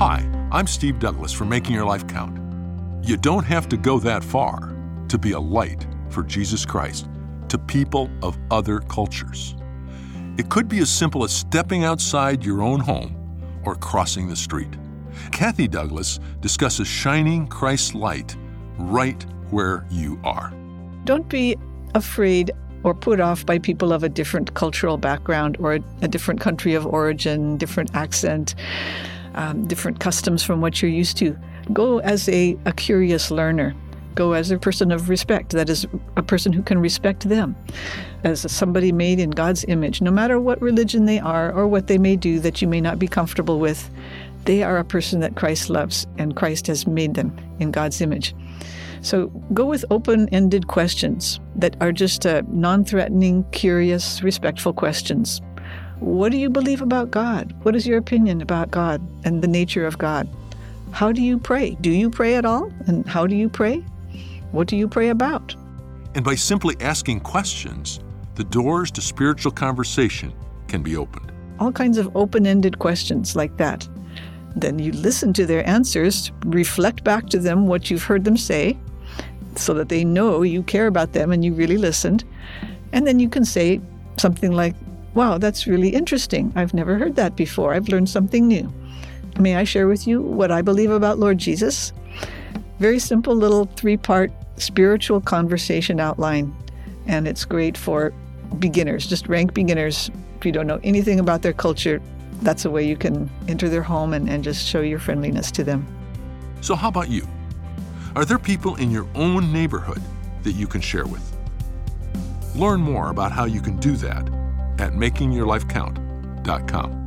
Hi, I'm Steve Douglas from Making Your Life Count. You don't have to go that far to be a light for Jesus Christ to people of other cultures. It could be as simple as stepping outside your own home or crossing the street. Kathy Douglas discusses shining Christ's light right where you are. Don't be afraid or put off by people of a different cultural background or a different country of origin, different accent, different customs from what you're used to. Go as a curious learner. Go as a person of respect, that is, a person who can respect them, as somebody made in God's image. No matter what religion they are or what they may do that you may not be comfortable with, they are a person that Christ loves, and Christ has made them in God's image. So go with open-ended questions that are just non-threatening, curious, respectful questions. What do you believe about God? What is your opinion about God and the nature of God? How do you pray? Do you pray at all? And how do you pray? What do you pray about? And by simply asking questions, the doors to spiritual conversation can be opened. All kinds of open-ended questions like that. Then you listen to their answers, reflect back to them what you've heard them say, so that they know you care about them and you really listened. And then you can say something like, wow, that's really interesting. I've never heard that before. I've learned something new. May I share with you what I believe about Lord Jesus? Very simple little 3-part spiritual conversation outline. And it's great for beginners, just rank beginners. If you don't know anything about their culture, that's a way you can enter their home and just show your friendliness to them. So how about you? Are there people in your own neighborhood that you can share with? Learn more about how you can do that at makingyourlifecount.com.